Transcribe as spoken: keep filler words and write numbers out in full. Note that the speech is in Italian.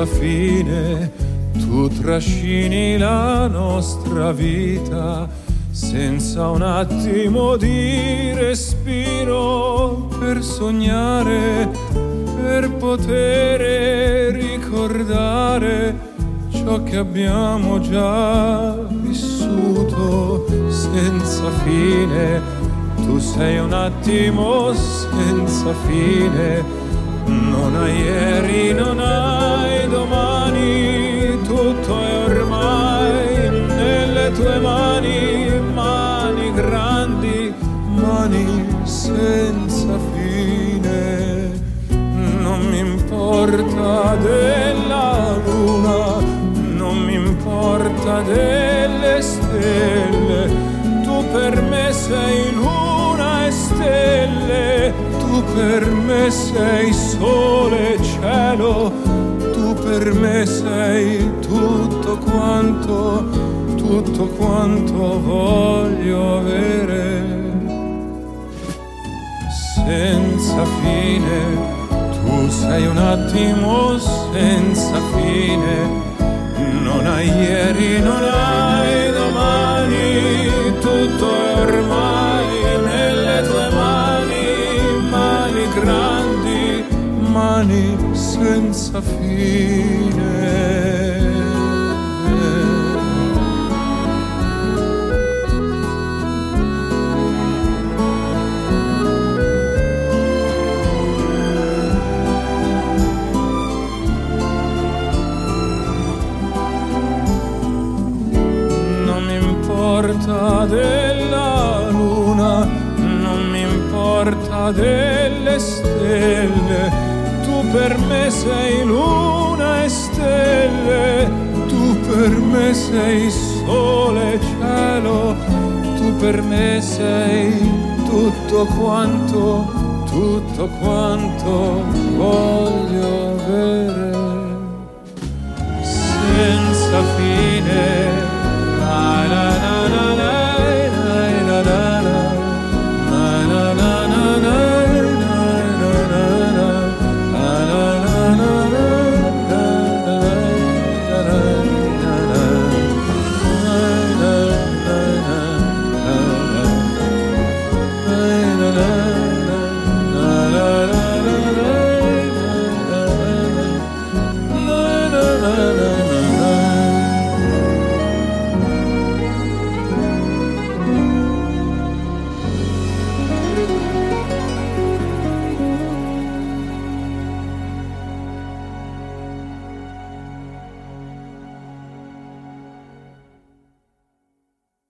senza fine, tu trascini la nostra vita senza un attimo di respiro, per sognare, per poter ricordare ciò che abbiamo già vissuto senza fine. Tu sei un attimo senza fine, non hai ieri, non hai domani, tutto è ormai nelle tue mani, mani grandi, mani senza fine. Non mi importa della luna, non mi importa delle stelle, tu per me sei luna e stelle, tu per me sei sole e cielo, tu per me sei tutto quanto, tutto quanto voglio avere. Senza fine, tu sei un attimo senza fine, non hai ieri, non hai domani, tutto è ormai nelle tue mani, mani grandi, mani senza fine. Della luna, non mi importa delle stelle, tu per me sei luna e stelle, tu per me sei sole e cielo, tu per me sei tutto quanto, tutto quanto voglio avere. Senza fine, la la